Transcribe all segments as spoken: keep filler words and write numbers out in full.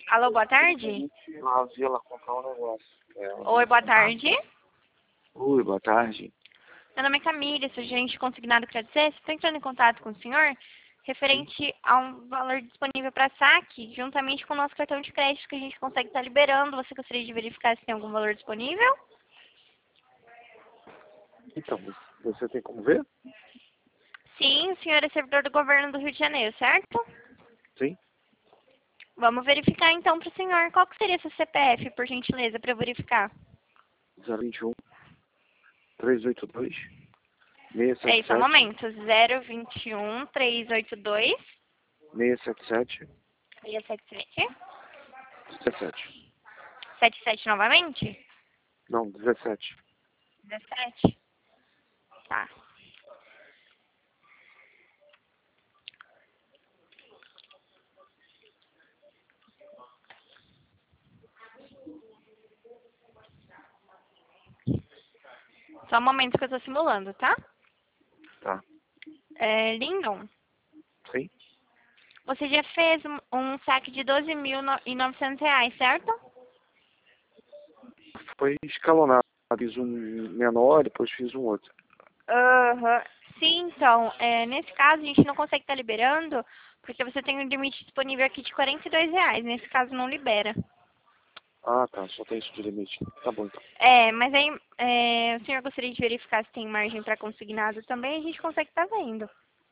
Alô, boa tarde? Ela vi ela comprar um negócio. Ela Oi, boa disse, tarde. oi, boa tarde. Meu nome é Camila, sou gerente consignado Credit Suisse. Estou entrando em contato com o senhor referente a um valor disponível para saque, juntamente com o nosso cartão de crédito que a gente consegue estar liberando. Você gostaria de verificar se tem algum valor disponível? Então, você tem como ver? Sim, o senhor é servidor do governo do Rio de Janeiro, certo? Sim. Vamos verificar então para o senhor. Qual que seria seu C P F, por gentileza, para eu verificar? zero vinte e um, trezentos e oitenta e dois, seiscentos e É setenta e isso, só um sete, momento. zero vinte e um, trezentos e oitenta e dois, seiscentos e setenta e sete, seiscentos e setenta e sete, dezessete. setenta e sete novamente? Não, dezessete. dezessete. Tá. Só um momento que eu tô simulando, tá? Tá. É, Lindon, Sim. você já fez um, um saque de doze mil e novecentos reais, certo? Foi escalonado. Fiz um menor, depois fiz um outro. Aham. Sim, então, é, nesse caso a gente não consegue estar liberando, porque você tem um limite disponível aqui de quarenta e dois reais. Nesse caso não libera. Ah, tá. Só tem isso de limite. Tá bom, então. É, mas aí é, o senhor gostaria de verificar se tem margem para consignado também, a gente consegue estar vendo.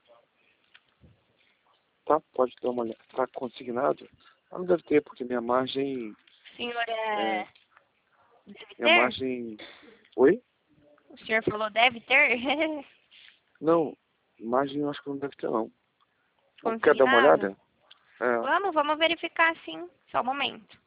Tá, pode dar uma olhada. Tá consignado? Ah, não deve ter, porque minha margem... O senhor É, é... deve minha ter? margem... Oi? O senhor falou deve ter? Não, margem eu acho que não deve ter, não. Quer dar uma Consignado? olhada? É. Vamos, vamos verificar sim. Só um momento.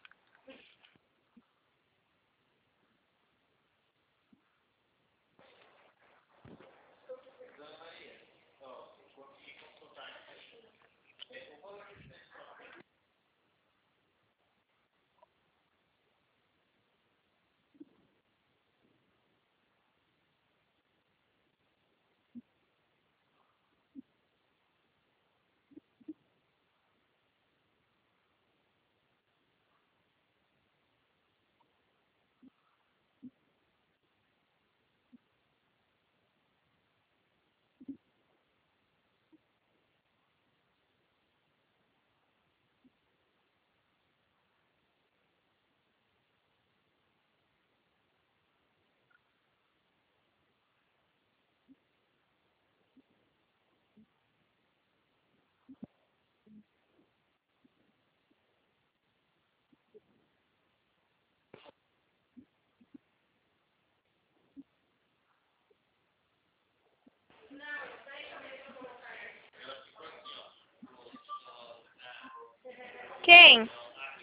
Quem?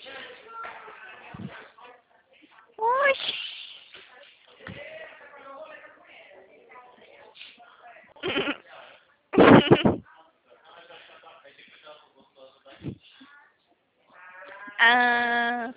Oxi. Ah,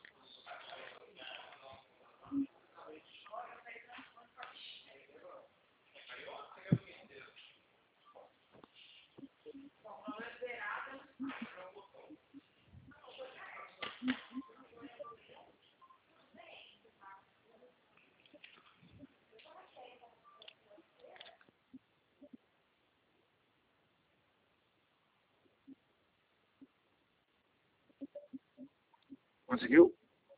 Conseguiu?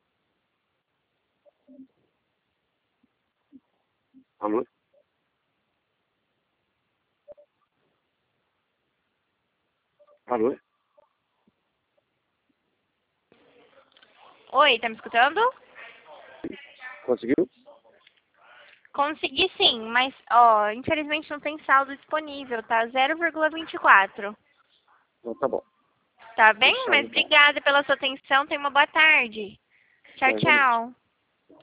Alô? Alô? oi, tá me escutando? Conseguiu? Consegui sim, mas, ó, infelizmente não tem saldo disponível, tá? zero vírgula vinte e quatro. Então tá bom. Tá bem? Fechado, Mas então. obrigada pela sua atenção. Tenha uma boa tarde. Tá, Tchau, igualmente. tchau.